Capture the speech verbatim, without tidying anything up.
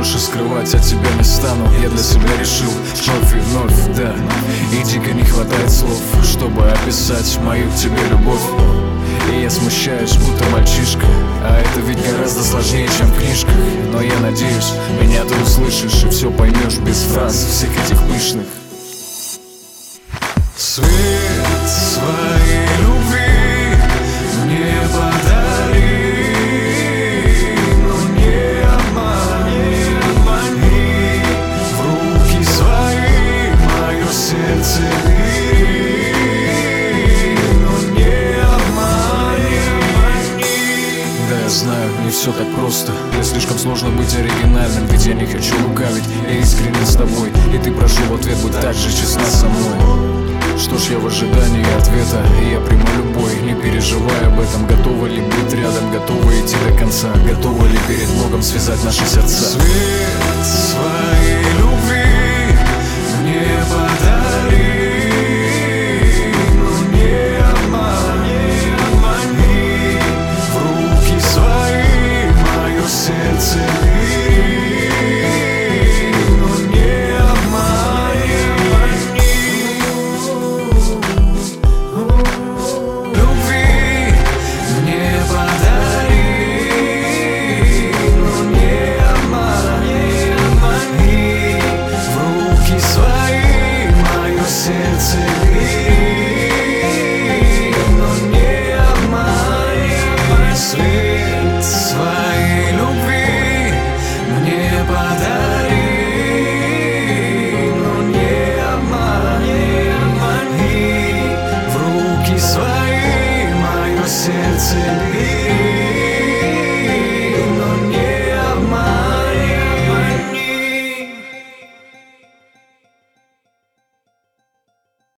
больше скрывать от тебя не стану. Я для себя решил вновь и вновь, да. И дико не хватает слов, чтобы описать мою к тебе любовь. И я смущаюсь, будто мальчишка, а это ведь гораздо сложнее, чем в книжках. Но я надеюсь, меня ты услышишь и все поймешь без фраз всех этих пышных. Свет своей любви мне подари, но не обмани, не обмани. В руки свои мое сердце бери, но не обмани. Да, я знаю, не все так просто. Мне слишком сложно быть оригинальным, ведь я не хочу лукавить. Я искренен с тобой, и ты, прошу, в ответ будь так же честна со мной. Что ж, я в ожидании ответа, и я приму любой. Не переживай об этом, готовы ли быть рядом, готовы идти до конца, готовы ли перед Богом связать наши сердца. Свет своей